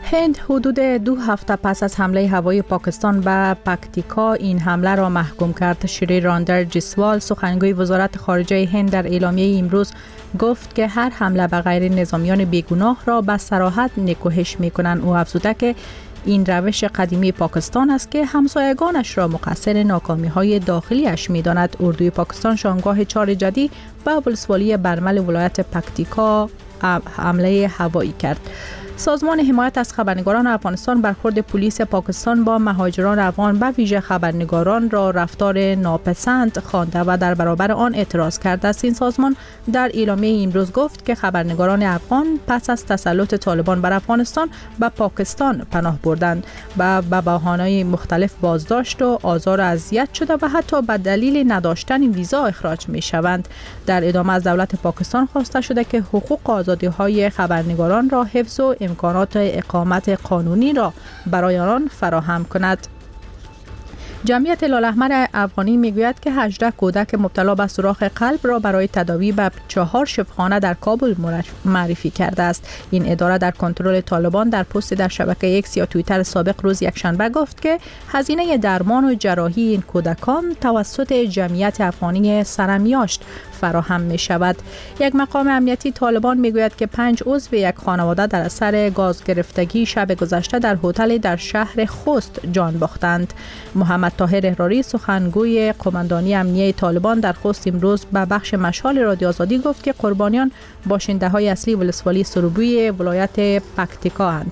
هند حدود 2 هفته پس از حمله هوایی پاکستان به پکتیکا این حمله را محکوم کرد. شری راندر جسوال سخنگوی وزارت خارجه هند در اعلامیه امروز گفت که هر حمله به غیر نظامیان بیگناه را به صراحت نکوهش می‌کنند. او افزوده که این روش قدیمی پاکستان است که همسایگانش را مقصر ناکامی‌های داخلیش می‌داند. اردوی پاکستان شامگاه 4 جدی به ولسوالی برمل ولایت پکتیکا حمله هوایی کرد. سازمان حمایت از خبرنگاران افغانستان برخورد پلیس پاکستان با مهاجران افغان به ویژه خبرنگاران را رفتار ناپسند خوانده و در برابر آن اعتراض کرده است. این سازمان در اعلامیه امروز گفت که خبرنگاران افغان پس از تسلط طالبان بر افغانستان به پاکستان پناه بردند و به بهانه‌های مختلف بازداشت و آزار و اذیت شده و حتی به دلیل نداشتن ویزا اخراج می‌شوند. در ادامه از دولت پاکستان خواسته شده که حقوق و آزادی‌های خبرنگاران را حفظ و امکانات اقامت قانونی را برای آنان فراهم کند. جمعیت هلال‌احمر افغانی میگوید که 18 کودک مبتلا به سوراخ قلب را برای تداوی به 4 شفاخانه در کابل معرفی کرده است. این اداره در کنترل طالبان در پست در شبکه ایکس یا توییتر سابق روز یکشنبه گفت که هزینه درمان و جراحی این کودکان توسط جمعیت افغانی سرمیاشت فراهم می شود. یک مقام امنیتی طالبان می گوید که 5 عضو یک خانواده در اثر گاز گرفتگی شب گذشته در هتل در شهر خوست جان باختند. محمد طاهر احراری سخنگوی قماندانی امنیه طالبان در خوست امروز به بخش مشال رادیو آزادی گفت که قربانیان باشنده های اصلی ولسوالی سروبی ولایت پکتیکا اند.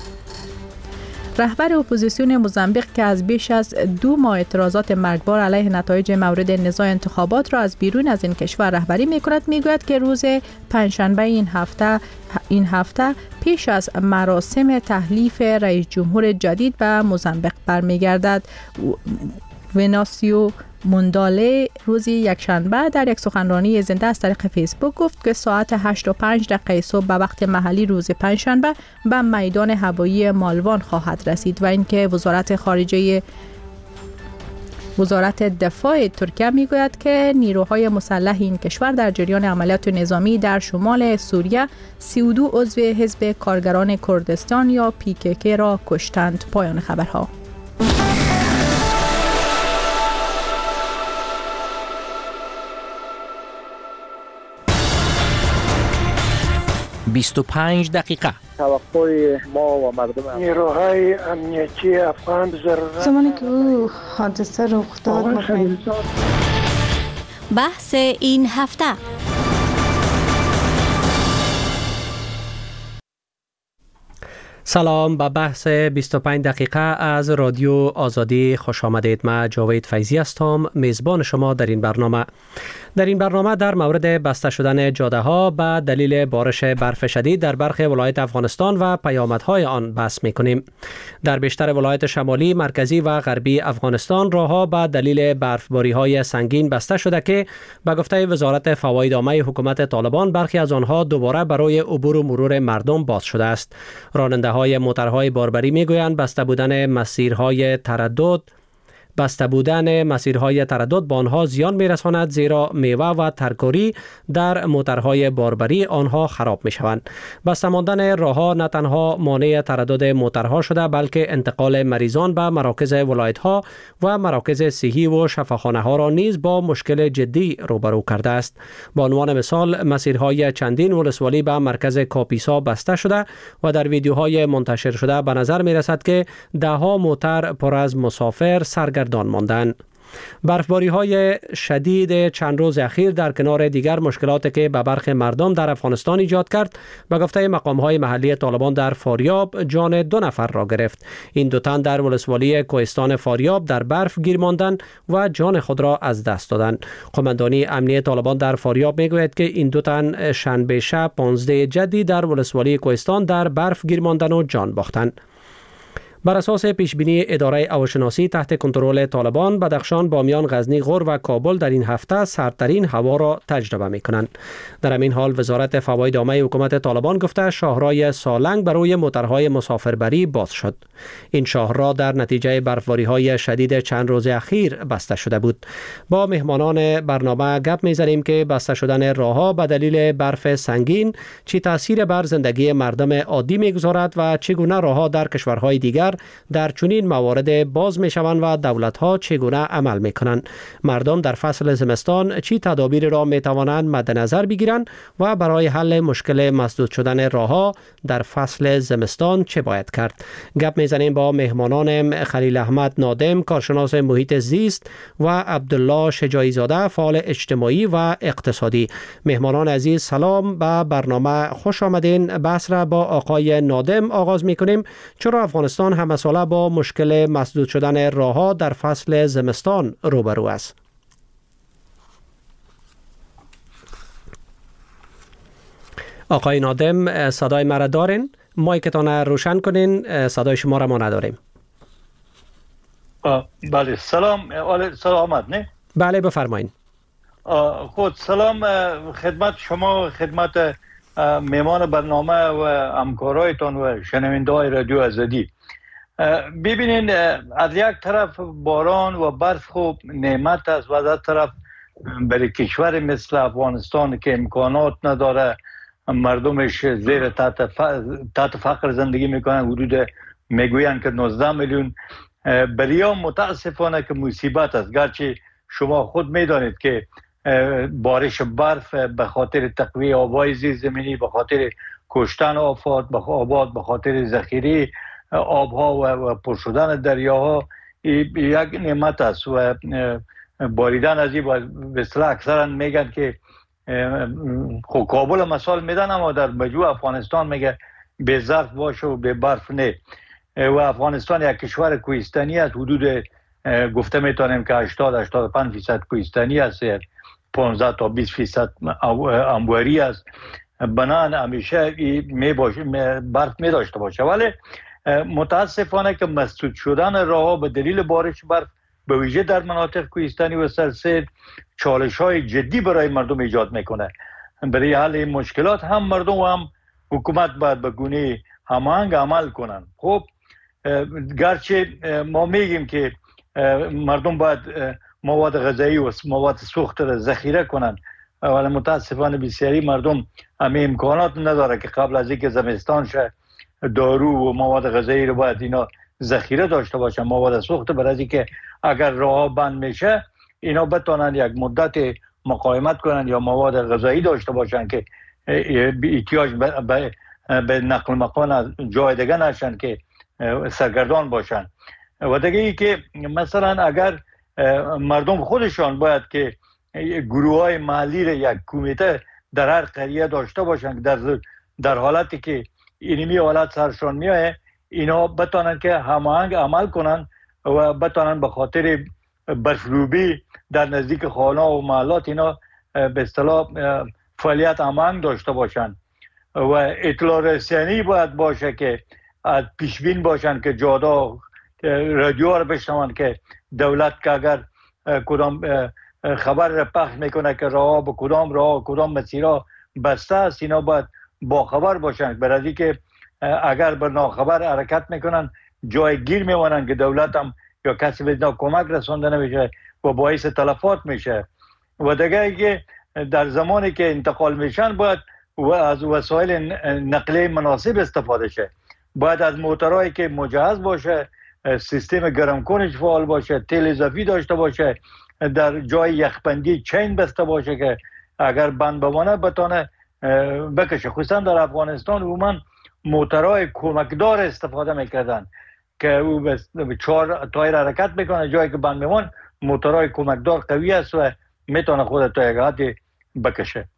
رهبر اپوزیسیون موزامبیق که از بیش از 2 ماه اعتراضات مرگبار علیه نتایج مورد نزاع انتخابات را از بیرون از این کشور رهبری می‌کند می‌گوید که روز پنجشنبه این هفته پیش از مراسم تحلیف رئیس جمهور جدید به موزامبیق برمیگردد. وناسیو مونداله روز یکشنبه در یک سخنرانی زنده از طریق فیسبوک گفت که ساعت 8:05 صبح به وقت محلی روز پنجشنبه به میدان هوایی مالوان خواهد رسید و اینکه وزارت دفاع ترکیه میگوید که نیروهای مسلح این کشور در جریان عملیات نظامی در شمال سوریه 32 عضو حزب کارگران کردستان یا PKK را کشتند. پایان خبرها. بیست دقیقه توقع ما و مردم نیروهای امنیتی افغان زمانی که او حادثه رخ داد بحث این هفته. سلام، به بحث 25 دقیقه از رادیو آزادی خوش آمدید. من جاوید فیضی هستم، میزبان شما در این برنامه. در مورد بسته شدن جاده ها به دلیل بارش برف شدید در برخی ولایت افغانستان و پیامدهای آن بحث میکنیم. در بیشتر ولایت شمالی، مرکزی و غربی افغانستان راهها به دلیل برفباری های سنگین بسته شده که به گفته وزارت فواید عامه حکومت طالبان برخی از آنها دوباره برای عبور و مرور مردم باز شده است. راننده های موترهای باربری میگویند بسته بودن مسیرهای تردد به آنها زیان میرساند، زیرا میوه و ترکاری در موترهای باربری آنها خراب میشوند. بسته ماندن راهها نه تنها مانع تردد موترها شده، بلکه انتقال مریضان به مراکز ولایت‌ها و مراکز صحی و شفاخانه‌ها را نیز با مشکل جدی روبرو کرده است. به عنوان مثال، مسیرهای چندین ولسوالی به مرکز کاپیسا بسته شده و در ویدیوهای منتشر شده به نظر میرسد که ده‌ها موتر پر از مسافر سرگردان ماندن. برفباری های شدید چند روز اخیر در کنار دیگر مشکلاتی که به برخی مردم در افغانستان ایجاد کرد، به گفته مقام های محلی طالبان در فاریاب جان 2 نفر را گرفت. این 2 تن در ولسوالی کوهستان فاریاب در برف گیر ماندند و جان خود را از دست دادند. قماندانی امنیه طالبان در فاریاب میگوید که این 2 تن شنبه شب 15 جدی در ولسوالی کوهستان در برف گیر ماندند و جان باختند. بر اساس پیشبینی اداره هواشناسی تحت کنترل طالبان، بدخشان، بامیان، غزنی، غور و کابل در این هفته سردترین هوا را تجربه می‌کنند. در همین حال وزارت فواید عامه حکومت طالبان گفته شاهراه سالنگ برای موترهای مسافربری باز شد. این شاهراه در نتیجه برفباری‌های شدید چند روز اخیر بسته شده بود. با مهمانان برنامه گپ می‌زنیم که بسته شدن راه‌ها به دلیل برف سنگین چه تأثیر بر زندگی مردم عادی می‌گذارد و چگونه راه‌ها در کشورهای دیگر در چنین موارد باز می‌شوند و دولت‌ها چگونه عمل می‌کنند. مردم در فصل زمستان چه تدابیر را می‌توانند مد نظر بگیرند و برای حل مشکل مسدود شدن راه‌ها در فصل زمستان چه باید کرد؟ گپ می‌زنیم با مهمانان خلیل احمد نادم، کارشناس محیط زیست و عبدالله شجاعی زاده، فعال اجتماعی و اقتصادی. مهمانان عزیز سلام، به برنامه خوش آمدین. بحث را با آقای نادم آغاز می‌کنیم. چرا افغانستان همه ساله با مشکل مسدود شدن راه‌ها در فصل زمستان روبرو است؟ آقای نادم، صدای مرا دارین؟ مایکتان روشن کنین، صدای شما را ما نداریم. بله، سلام نه؟ بله بفرمایید. خود سلام خدمت شما، خدمت میمان برنامه و همکارایتان و شنونده‌های رادیو آزادی. ببینین، از یک طرف باران و برف خوب نعمت است و از یک طرف برای کشور مثل افغانستان که امکانات نداره، مردمش زیر تحت فقر زندگی میکنن، حدود میگوین که 19 میلیون، برای متاسفانه که مصیبت است. گرچه شما خود میدانید که بارش برف به خاطر تقویه آبای زیرزمینی، به خاطر کشتن آفات به خاطر ذخیره آبها و پر شدن دریاها یک نعمت است و باریدن از این به اصطلاح اکثرا میگن که خب کابل مثال میدن، اما در مجموع افغانستان میگه به ظرف باشه و به برف نه. و افغانستان یک کشور کوهستانی است، حدود گفته میتونیم که 80-85% کوهستانی است، 15 تا 20% انبوری است. بنان همیشه برف می داشته باشه، ولی متاسفانه که مسدود شدن راه به دلیل بارش برف به ویژه در مناطق کوهستانی و سرسبز چالش‌های جدی برای مردم ایجاد میکنه. برای حل این مشکلات هم مردم و هم حکومت باید به گونه هماهنگ عمل کنن. خب گرچه ما میگیم که مردم باید مواد غذایی و مواد سوخت را ذخیره کنن، ولی متاسفانه بسیاری مردم همه امکانات نداره که قبل از اینکه زمستان شه دارو و مواد غذایی رو باید اینا ذخیره داشته باشن، مواد سوخت، برای از اینکه اگر راه بند میشه اینا بتونن یک مدت مقاومت کنن یا مواد غذایی داشته باشن که احتیاج به نقل مکان از جای دیگه نشن که سرگردان باشن. و دیگه ای که مثلا اگر مردم خودشان باید که گروه های محلی را یک کمیته در هر قریه داشته باشن، در حالتی که اینمی حالت سرشان میایه اینا بتونن که هماهنگ عمل کنن و بتونن به خاطر برفروبی در نزدیک خانه و محلات اینا به اصطلاح فعالیت هماهنگ داشته باشن. و اطلاع رسانی باید باشه که از پیشبین باشن که جادا رادیو رو بشنون که دولت که اگر کدام خبر را پخش میکنه که راه به کدام مسیرها بسته است، اینا باید با خبر باشن، برای که اگر بر ناخبر حرکت میکنن جای گیر میمونن که دولت هم یا کسی به اینا کمک رسانده نمیشه و باعث تلفات میشه. و دیگه که در زمانی که انتقال میشن باید و از وسایل نقلیه مناسب استفاده شه، باید از موترهایی که مجهز باشه، سیستم گرم کنش فعال باشه، تیل اضافی داشته باشه، در جای یخبندی چین بسته باشه که اگر بند بمانه بتونه بکشه. خصوصا در افغانستان عموما موترهای کمکدار استفاده میکردن که او به 4 تایر حرکت میکنه، جایی که بند بمان موترهای کمکدار قوی است و میتونه خود تا یک حد بکشه.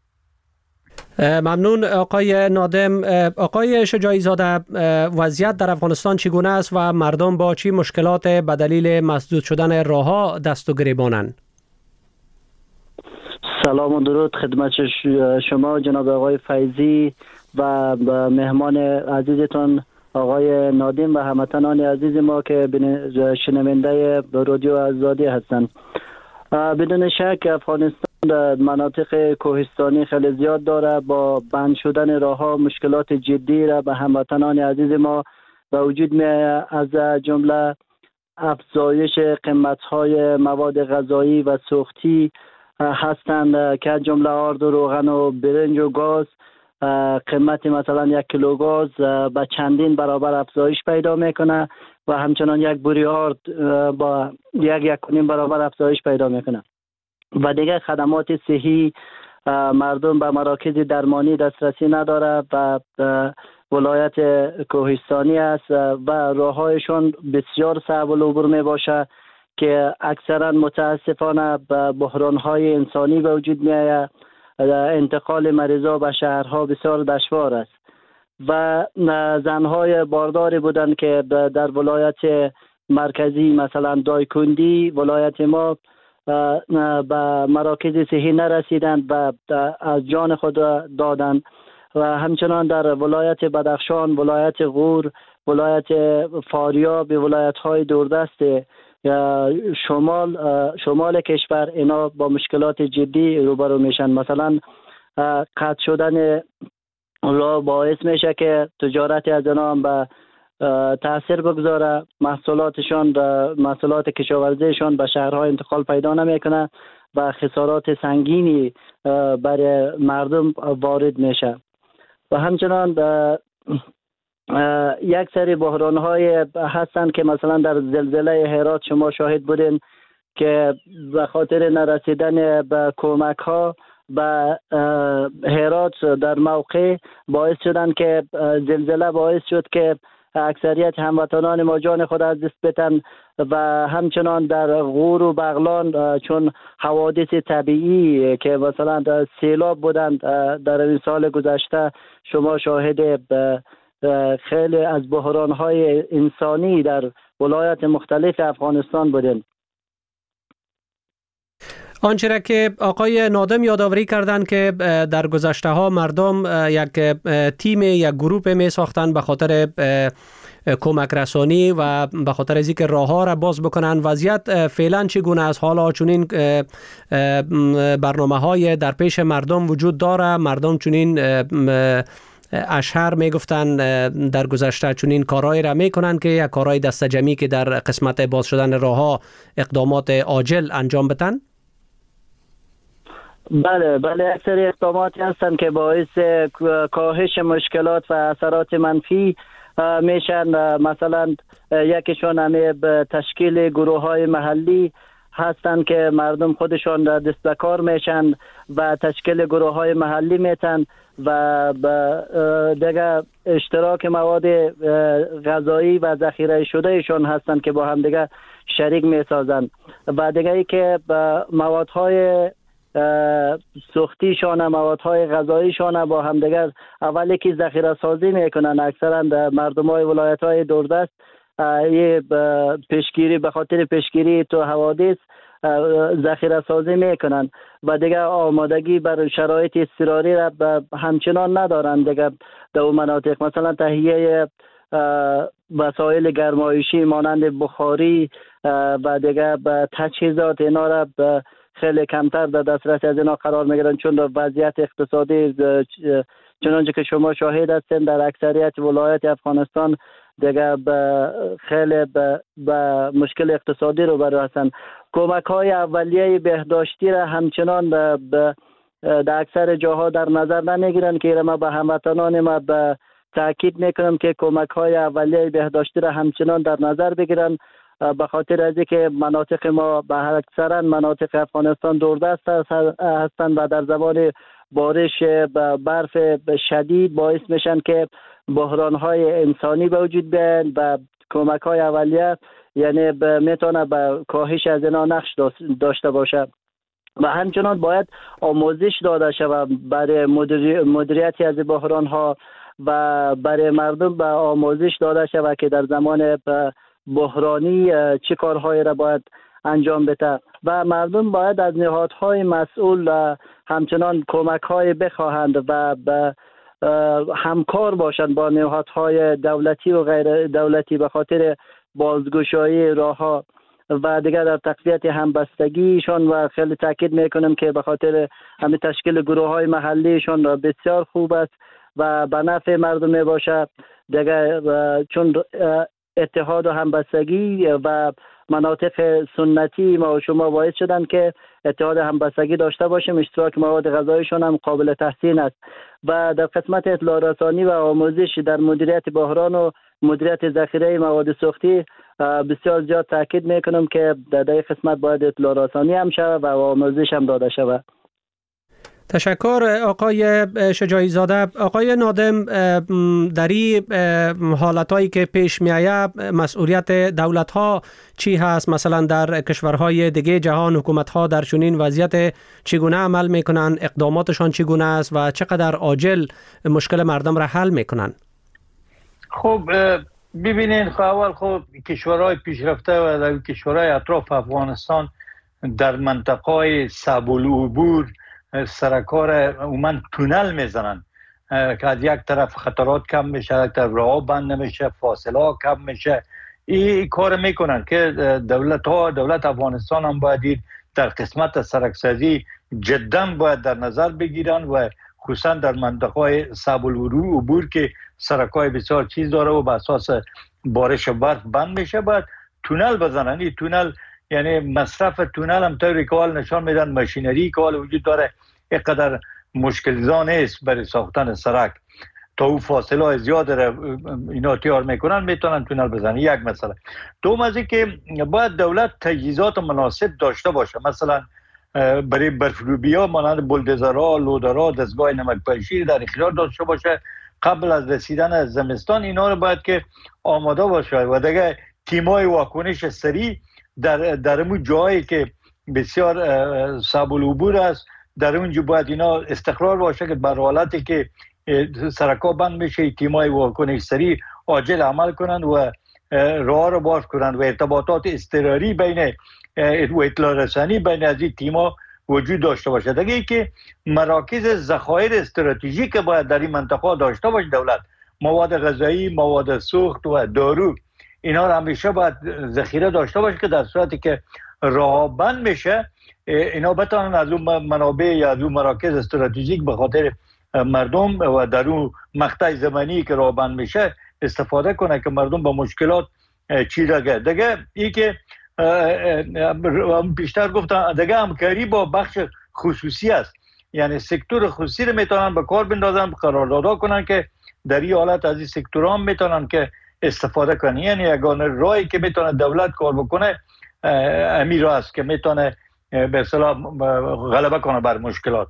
ممنون آقای نادم. آقای شجاعی زاده، وضعیت در افغانستان چگونه است و مردم با چه مشکلات به دلیل مسدود شدن راه‌ها دست و گریبانند؟ سلام و درود خدمت شما جناب آقای فیضی و مهمان عزیزتان آقای نادم و هموطنان عزیز ما که شنونده رادیو آزادی هستند. بدون شک افغانستان مناطق کوهستانی خیلی زیاد داره. با بند شدن راه‌ها مشکلات جدی را به هموطنان عزیز ما به وجود می از جمله افزایش قیمت‌های مواد غذایی و سوختی هستند که از جمله آرد و روغن و برنج و گاز قیمت مثلا 1 کیلو گاز به چندین برابر افزایش پیدا میکنه و همچنان یک بوری آرد با 1.5 برابر افزایش پیدا میکنه. و دیگه خدمات صحی مردم به مراکز درمانی دسترسی نداره و ولایت کوهستانی است و راههایشون بسیار صعب العبور می باشه که اکثرا متاسفانه به بحران‌های انسانی به وجود می آید. انتقال مریضا به شهرها بسیار دشوار است و زنهای بارداری بودند که در ولایت مرکزی مثلا دایکندی ولایت ما به مراکز صحی نرسیدند و از جان خود دادند و همچنان در ولایت بدخشان، ولایت غور، ولایت فاریاب، ولایت‌های دوردست شمال کشور اینا با مشکلات جدی روبرو میشن. مثلا قطع شدن راه باعث میشه که تجارت از اینا هم به تاثیر بگذاره، محصولات کشاورزیشان به شهرها انتقال پیدا نمیکنه و خسارات سنگینی برای مردم وارد میشه. و همچنان یک سری بحران‌های هستند که مثلا در زلزله هرات شما شاهد بودین که به خاطر نرسیدن به کمک‌ها به هرات در موقع باعث شدن که زلزله باعث شد که اکثریت هموطنان ما جان خود از دست بدن و همچنان در غور و بغلان چون حوادث طبیعی که مثلا سیلاب بودند در این سال گذشته شما شاهد خیلی از بحران‌های انسانی در ولایات مختلف افغانستان بودند. آنچه را که آقای نادم یادآوری کردند که در گذشته ها مردم یک تیم یک گروپ می ساختند به خاطر کمک رسانی و به خاطر از اینکه راه ها را باز بکنن. وضعیت فعلا چگونه است؟ حالا چنین برنامه های در پیش مردم وجود داره؟ مردم چنین اشهر میگفتن در گذشته چنین کارهای را میکنن که یک کارهای دست جمعی که در قسمت باز شدن راه ها اقدامات عاجل انجام بدن؟ بله اکثر اقداماتی هستند که باعث کاهش مشکلات و اثرات منفی میشن. مثلا یکیشون همه تشکیل گروه های محلی هستند که مردم خودشان دست به کار میشن و تشکیل گروه های محلی میتن و دیگه اشتراک مواد غذایی و ذخیره شده ایشون هستند که با هم دیگه شریک میسازن و دیگه ای که موادهای سوختیشان موادهای غذاییشان با هم دیگر اولی که ذخیره سازی میکنن. اکثرا مردم های ولایت های دوردست یه پیشگیری به خاطر پیشگیری تو حوادث ذخیره سازی میکنن و دیگه آمادگی بر شرایط اضطراری را همچنان ندارن دیگه در اون مناطق. مثلا تهیه وسایل گرمایشی مانند بخاری و دیگه تجهیزات اینا را خیلی کمتر در دسترس از اینا قرار میگیرن چون وضعیت اقتصادی چنانچه که شما شاهد هستین در اکثریت ولایت افغانستان دیگه خیلی به مشکل اقتصادی رو برای هستن. کمک های اولیه بهداشتی را همچنان در اکثر جاها در نظر نمیگیرن که ما به هموطنان ما به تاکید میکنم که کمک های اولیه بهداشتی را همچنان در نظر بگیرن به خاطر از اینکه مناطق ما به اکثرا مناطق افغانستان دوردست هستند و در زمان بارش برف شدید باعث میشن که بحران‌های انسانی به وجود بیاین و کمک‌های اولیه یعنی میتونه به کاهش از اینا نقش داشته باشه و همچنان باید آموزش داده شود برای مدیریت از بحران‌ها و برای مردم به آموزش داده شود که در زمان بحرانی چه کارهایی را باید انجام بده و مردم باید از نهادهای مسئول همچنان کمک‌های بخواهند و همکار باشند با نهادهای دولتی و غیر دولتی به خاطر بازگشایی راهها و دیگر در تقویت همبستگیشان و خیلی تاکید میکنم که به خاطر همین تشکیل گروه های محلیشان بسیار خوب است و به نفع مردم می باشه. دیگر چون اتحاد و همبستگی و مناطق سنتی ما و شما باعث شدن که اتحاد همبستگی داشته باشیم. اشتراک مواد غذایشان هم قابل تحسین است و در قسمت اطلاع رسانی و آموزش در مدیریت بحران و مدیریت ذخیره مواد سوختی بسیار زیاد تاکید میکنم که در این قسمت باید اطلاع رسانی هم شود و آموزش هم داده شود. تشکر آقای شجاعی زاده. آقای نادم، در این حالتهایی که پیش می آید مسئولیت دولت ها چی هست؟ مثلا در کشورهای دیگه جهان حکومت ها در چنین وضعیت چگونه عمل می کنند؟ اقداماتشان چگونه است و چقدر عاجل مشکل مردم را حل می کنند؟ خب ببینین، اول کشورهای پیشرفته و در کشورهای اطراف افغانستان در منطقه صعب العبور سرکار عموما تونل میزنن که از یک طرف خطرات کم میشه، از یک طرف راه بند نمیشه، فاصله ها کم میشه. این کار میکنن که دولت افغانستان هم باید در قسمت سرکسازی جدا باید در نظر بگیرن و خصوصا در منطقه صعب العبور که سرکای بسیار چیز داره و به اساس بارش برف بند میشه باید تونل بزنن. این تونل یعنی مصرف تونل هم طوری که نشان میدن ماشینری که وجود داره اینقدر مشکل زا نیست برای ساختن سرک. تا او فاصله های زیاد اینا تیار میکنن میتونن تونل بزنن. یک مسئله. دوم از این که باید دولت تجهیزات مناسب داشته باشه. مثلا برای برفروبی ها مانند بولدوزرها، لودرها، دستگاه نمک‌پاشی در اختیار داشته باشه. قبل از رسیدن زمستان اینا رو باید که آماده باشه و دیگه تیمای واکنش سریع در اون جایی که بسیار صعب العبور است در اونجا باید اینا استقرار باشه که بر حالتی که سرکا بند میشه تیمای واکنش سریع عاجل عمل کنند و راه رو باز کنند و ارتباطات اضطراری بین و اطلاع رسانی بین از این تیما وجود داشته باشه. دیگه ای که مراکز ذخایر استراتژیک باید در این منطقه داشته باشه دولت، مواد غذایی، مواد سوخت و دارو، اینا رو همیشه باید ذخیره داشته باشه که در صورتی که راه بند میشه اینا بتونن از اون منابع یا از اون مراکز استراتژیک به خاطر مردم و در اون مقطع زمانی که راه بند میشه استفاده کنه که مردم با مشکلات چی لگه. دیگه ای که بیشتر گفتم دیگه همکاری با بخش خصوصی است، یعنی سکتور خصوصی رو میتونن به کار بندازن، قراردادها کنن که در این حالت از این سکتورها هم میتونن که استفاده کنن. یعنی یگانه راهی که میتونه دولت کار بکنه امیر است که میتونه به اصطلاح غلبه کنه بر مشکلات.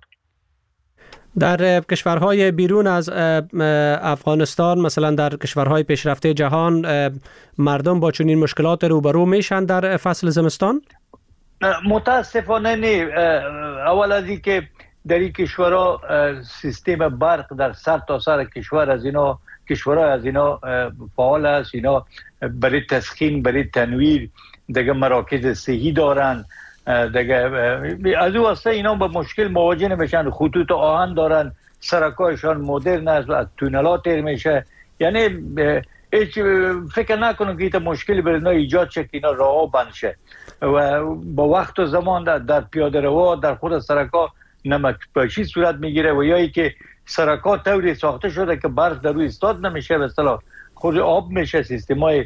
در کشورهای بیرون از افغانستان، مثلا در کشورهای پیشرفته جهان، مردم با چنین مشکلات روبرو میشن در فصل زمستان؟ متاسفانه نه. اول از این که در این کشورها سیستم برق در سر تا سر کشورها از اینا فعال است. اینا برای تسخین، برای تنویر دیگه مراکز صحی دارن. دیگه از او واسه اینا با مشکل مواجه نمیشن. خطوط آهن دارن، سرکایشان مدرن است و از تونلات تیر میشه. یعنی هیچ فکر نکنم که این مشکلی برای اینا ایجاد شه که اینا راه بند شه و با وقت و زمان در پیاده رو در خود سرکا نمک‌پاشی صورت میگیره و یا ای که سرکا طوری ساخته شده که برف در روی استاد نمیشه، به اصطلاح خود آب میشه. سیستمای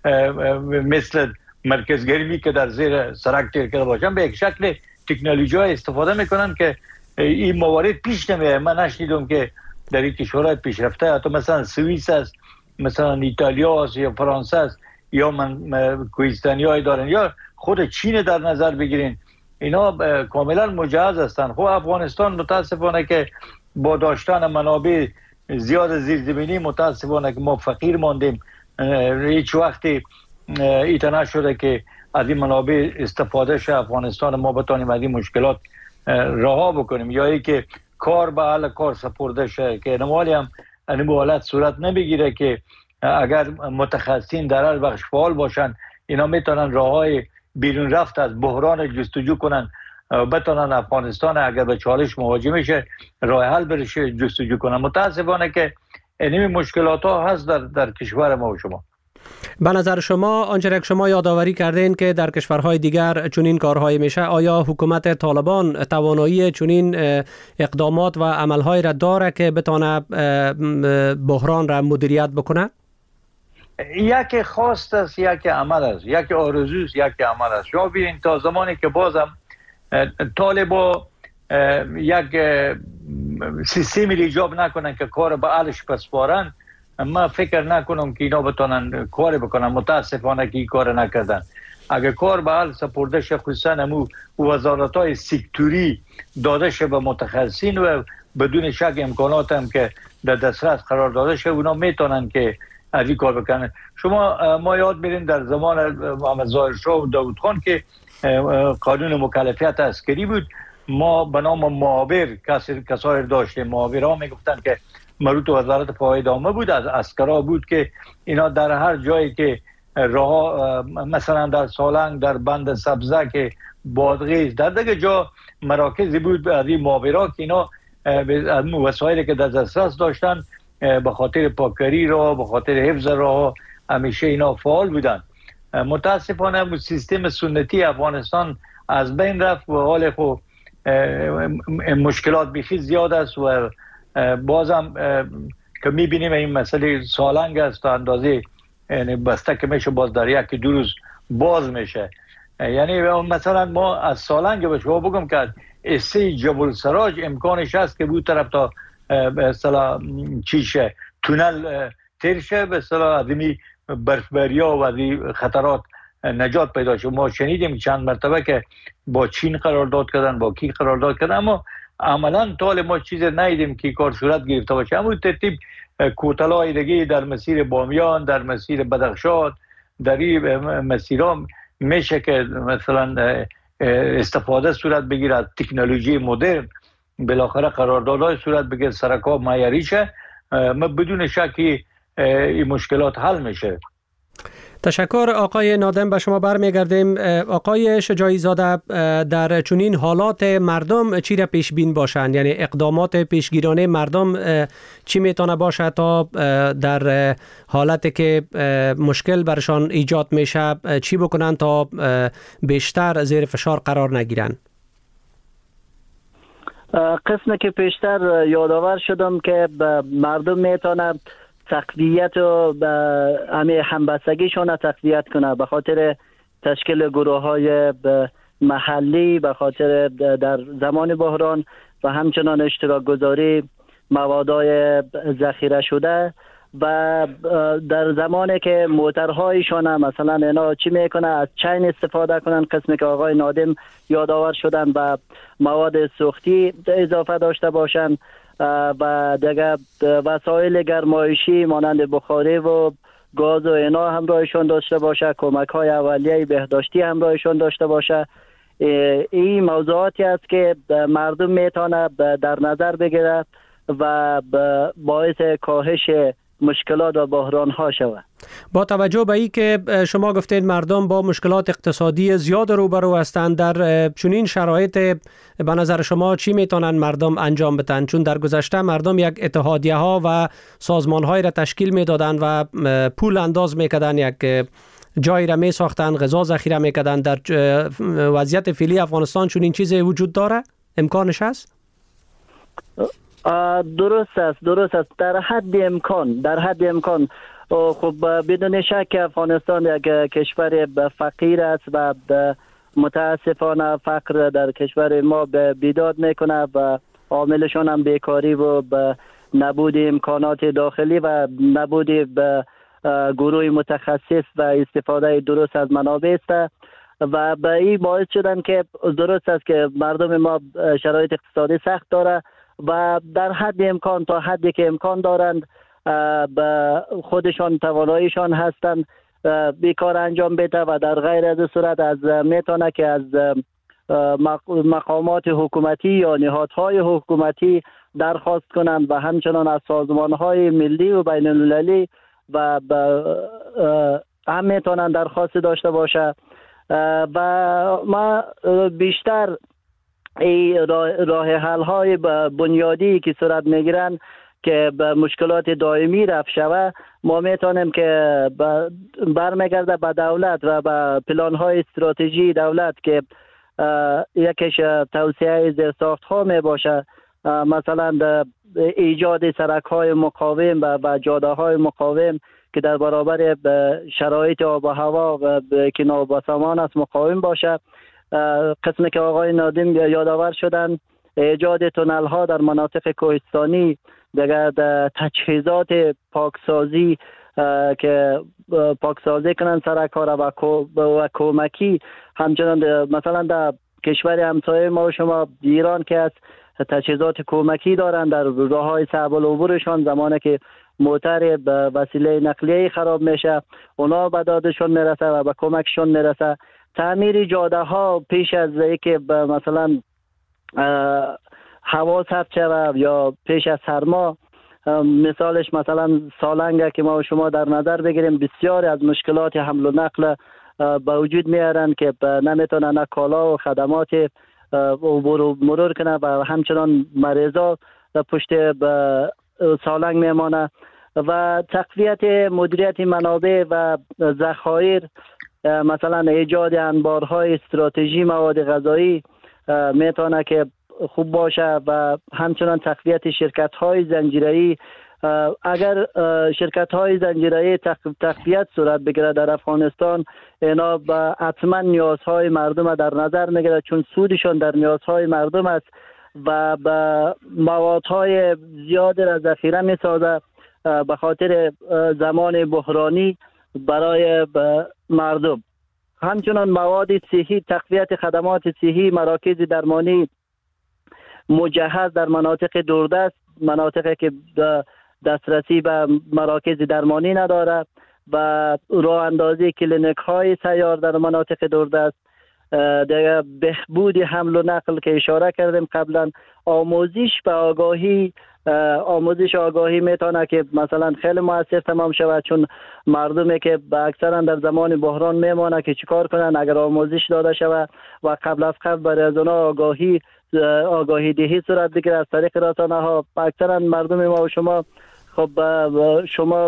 مثل مرکز گرمی که در زیر سرک تیر کرده باشن به یک شکل تکنولوژی های استفاده میکنن که این موارد پیش نمیاد. من نشنیدم که در این کشورهای پیشرفته حتی مثلا سوئیس است، مثلا ایتالیا است یا فرانسه است یا کوهستانی های دارن یا خود چین در نظر بگیرین، اینا کاملا مجهز هستن. خب افغانستان متاسفانه که با داشتن منابع زیاد زیرزمینی متاسفانه که ما فقیر ماندیم. هیچ وقتی ایتا نشده که از این منابع استفاده شه افغانستان ما بتانیم از این مشکلات رها بکنیم یا ای که کار به حل کار سپرده شه که نمالی هم این حالت صورت نبگیره که اگر متخصصین در هر بخش فعال باشن اینا میتونن راههای بیرون رفت از بحران جستجو کنن. بتونن افغانستان اگر به چالش مواجه میشه راه حل برشه جستجو کنن. متاسفانه که این مشکلات ها هست در کشور ما و شما. به نظر شما آنچه که شما یادآوری کردین که در کشورهای دیگر چنین کارهای میشه، آیا حکومت طالبان توانایی چنین اقدامات و عملهای را داره که بتونه بحران را مدیریت بکنه؟ یک خواست است، یک عمل است، یک آرزو است، یک عمل است. شما ببینید تا زمانی که بازم طالبا یک سیستمی ایجاد نکنن که کار به علش پسپارن، من فکر نکنم که اینا بتونن کار بکنن. متاسفانه که این کار نکردن. اگر کار به حل سپرده شه، خصوصا امو وزارت‌های سکتوری داده شه به متخصصین و بدون شک امکانات هم که در دسترس قرار داده شه، اونا میتونن که از این کار بکنن. ما یاد میرین در زمان محمد ظاهر شاه و داود خان که قانون مکلفیت عسکری بود، ما به نام معاور کسایی داشتیم. معاورها میگفتن که مربوط وزارت فواید عامه بود، از عسکرا بود که اینا در هر جایی که راه، مثلا در سالنگ، در بند سبزه که بادغیس، در دیگه جا مراکزی بود از این معاورا که اینا وسایلی که در دسترس داشتن به خاطر پاکری را، به خاطر حفظ راه، همیشه اینا فعال بودن. متاسفانه سیستم سنتی افغانستان از بین رفت و حال خود مشکلات بیخی زیاد است و بازم که میبینیم این مسئله سالنگ است تا اندازه یعنی بسته که میشه باز در یک دو روز باز میشه. یعنی مثلا ما از سالنگ به شما بگم که اسه جبل سراج امکانش هست که بود طرف تا به اصطلاح چیشه تونل تیر شه، به اصطلاح ادمی برفبریا و از خطرات نجات پیدا شد. ما شنیدیم چند مرتبه که با چین قرارداد کردن، با کی قرارداد کردن، اما عملا طال ما چیز ندیدیم که کار صورت گرفته باشه. اما ترتیب کوتلای دیگه در مسیر بامیان، در مسیر بدخشان، در این مسیرها میشه که مثلا استفاده صورت بگیره از تکنولوژی مدرن، بالاخره قراردادهای صورت بگیره، سرکاب معیاری شه، بدون شکی این مشکلات حل میشه. تشکر آقای نادم. به شما برمیگردیم. آقای شجاعی زاده، در چنین حالات مردم چی را پیش بین باشند؟ یعنی اقدامات پیشگیرانه مردم چی میتونه باشه تا در حالتی که مشکل برشان ایجاد میشه چی بکنن تا بیشتر زیر فشار قرار نگیرن؟ قسمی که پیشتر یادآور شدم که مردم میتونه تقویت و همه همبستگیشون تقویت کنه به خاطر تشکیل گروه های محلی، به خاطر در زمان بحران و همچنان اشتراک گذاری موادهای ذخیره شده و در زمانی که موترهایشون مثلا اینا چی میکنه از چین استفاده کنن، قسمی که آقای نادم یادآور شدن، و مواد سوختی اضافه داشته باشن و دیگه وسایل گرمایشی مانند بخاری و گاز و اینا همراهشون داشته باشه، کمک های اولیه بهداشتی همراهشون داشته باشه. این موضوعاتی است که مردم میتونه در نظر بگیره و باعث کاهش مشکلات و بحران ها شود. با توجه به این که شما گفتید مردم با مشکلات اقتصادی زیاد روبرو هستند، در چنین شرایط به نظر شما چی میتونن مردم انجام بدن؟ چون در گذشته مردم یک اتحادیه ها و سازمان های را تشکیل میدادن و پول انداز میکردن، یک جایی را میساختن، غذا ذخیره میکردن. در وضعیت فعلی افغانستان چنین چیزی وجود داره؟ امکانش هست؟ درست است در حد امکان. خب بدون شک افغانستان یک کشور فقیر است و متاسفانه فقر در کشور ما بیداد میکنه و عاملشون هم بیکاری و نبود امکانات داخلی و نبود گروه متخصص و استفاده درست از منابع است و به این باعث شدن که درست است که مردم ما شرایط اقتصادی سخت داره و در حد امکان تا حدی که امکان دارند به خودشان تواناییشان هستند بیکار انجام بده و در غیر از صورت از میتونه که از مقامات حکومتی یا نهادهای حکومتی درخواست کنند و همچنان از سازمانهای ملی و بین المللی و هم میتونن درخواست داشته باشه و ما بیشتر این راه حل های بنیادی که صورت میگیرن که به مشکلات دائمی رفع شوه، ما میتونیم که برمیگرده به دولت و به پلان های استراتژی دولت که یکیش توسعه زیرساخت ها می باشه، مثلا ایجاد سرک های مقاوم و جاده های مقاوم که در برابر شرایط آب و هوا و که نابسامان است مقاوم باشه. قسمی که آقای نادم یادآور شدن، ایجاد تونل ها در مناطق کوهستانی، دیگر تجهیزات پاکسازی که پاکسازی کنن سرک ها را و کمکی، همچنان مثلا در کشور همسایه ما و شما ایران که از تجهیزات کمکی دارن در راه های صعب العبورشان، زمانی که موتر به وسیله نقلیه خراب میشه اونا به دادشون میرسه و به کمکشون میرسه. تعمیر جاده ها پیش از اینکه مثلا هوا سرد شود یا پیش از سرما، مثالش مثلا سالنگ که ما و شما در نظر بگیریم، بسیاری از مشکلات حمل و نقل به وجود میارن که نمیتونن نه کالا و خدمات مرور کنه و همچنان مریضا پشت سالنگ میمانه. و تقویت مدیریت منابع و ذخایر، مثلا ایجاد انبارهای استراتژی مواد غذایی میتونه که خوب باشه و همچنان تقویت شرکت‌های زنجیره‌ای. اگر شرکت‌های زنجیره‌ای تقویت صورت بگیره در افغانستان، اینا به حتما نیازهای مردم در نظر میگیره، چون سودشون در نیازهای مردم است و به موادهای زیاد را ذخیره میسازه به خاطر زمان بحرانی برای مردم. همچنان مواد صحی، تقویت خدمات صحی، مراکز درمانی مجهز در مناطق دوردست، مناطقی که دسترسی به مراکز درمانی نداره، و راه اندازی کلینیک های سیار در مناطق دوردست، دیگه بهبود حمل و نقل که اشاره کردیم قبلا، آموزش و آگاهی. آموزش آگاهی میتونه که مثلا خیلی موثر تمام شود، چون مردمی که اکثرا در زمان بحران میمونه که چیکار کنن اگر آموزش داده شود و قبل از قبل برای از اونا آگاهی دهی صورت بگیره از طریق رسانه ها. اکثرا مردم ما و شما خب شما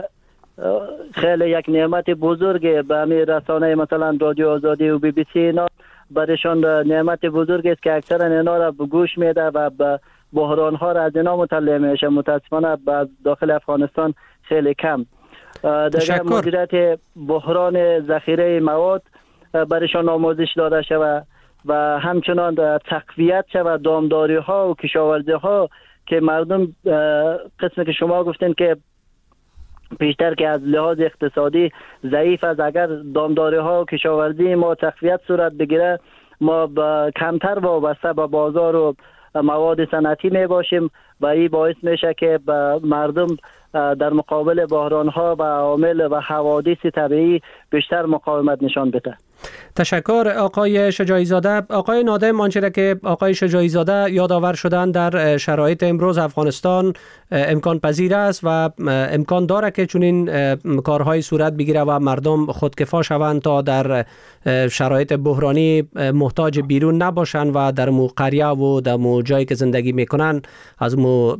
خیلی یک نعمت بزرگ به همین رسانه مثلا رادیو آزادی و بی بی سی، اینا برایشان نعمت بزرگ است که اکثرا اینا را گوش میده و به بحران ها را از اینا مطلع میشه. متاسفانه داخل افغانستان خیلی کم. دیگر مدیریت بحران ذخیره مواد برایشان آموزش داده شود و همچنان تقویت شود دامداری ها و کشاورزی ها که مردم قسمی که شما گفتین که بیشتر که از لحاظ اقتصادی ضعیف است، اگر دامداری ها و کشاورزی ما تقویت صورت بگیره، ما کمتر وابسته به بازار و مواد صنعتی می باشیم و این باعث میشه که مردم در مقابل بحران ها و عوامل و حوادث طبیعی بیشتر مقاومت نشان بده. تشکر آقای شجاعی زاده. آقای نادم، آنچه که آقای شجاعی زاده یادآور شدن در شرایط امروز افغانستان امکان پذیر است و امکان داره که چنین کارهای صورت بگیره و مردم خودکفا شوند تا در شرایط بحرانی محتاج بیرون نباشند و در مو قریه و در مو جایی که زندگی میکنن از مو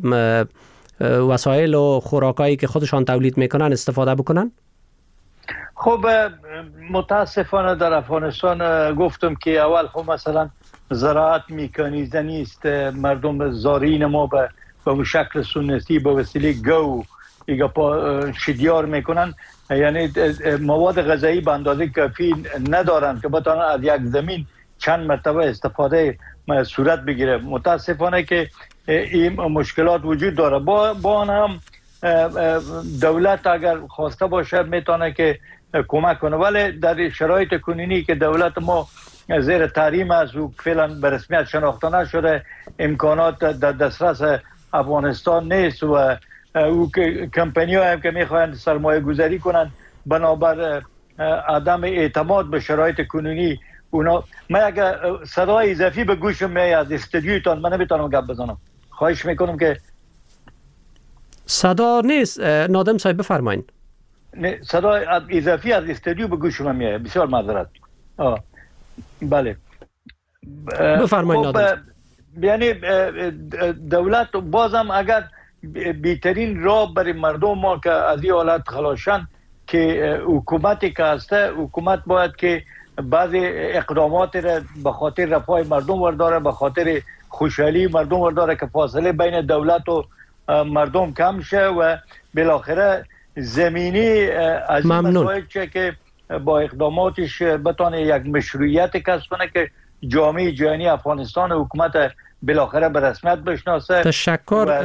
وسایل و خوراکایی که خودشان تولید میکنن استفاده بکنن. خب متاسفانه در افغانستان گفتم که اول خب مثلا زراعت مکانیزه نیست، مردم زارعین ما به شکل سنتی به وسیله گو شدیار میکنن، یعنی مواد غذایی به اندازه کافی ندارن که بتونن از یک زمین چند مرتبه استفاده صورت بگیره. متاسفانه که این مشکلات وجود داره. با آن هم دولت اگر خواسته باشه میتونه که کمک کنه، ولی در شرایط کنونی که دولت ما زیر تحریم است و فعلا به رسمیت شناخته نشده، امکانات در دسترس افغانستان نیست و او کمپانی ها هم که میخواهند سرمایه گذاری کنند بنابر عدم اعتماد به شرایط کنونی اونا. من اگر صدای اضافی به گوشم میاد از استودیوتان من نمیتونم گپ بزنم، خواهش میکنم که صدا نیست. نادم صاحب بفرمایید. صدای اضافی از استودیو به گوش من میاد، بسیار معذرت. بله بفرمایید نادر. یعنی دولت بازم اگر بهترین راه برای مردم ما که از این حالت خلاصشن که حکومتی که هسته، حکومت باید که بعضی اقدامات را به خاطر رفاه مردم ورداره، به خاطر خوشحالی مردم ورداره که فاصله بین دولت و مردم کم شه و بالاخره زمینی از این مسائل که با اقداماتش بتونه یک مشروعیت کسب کنه که جامعه جهانی افغانستان حکومت بالاخره به رسمیت بشناسه. تشکر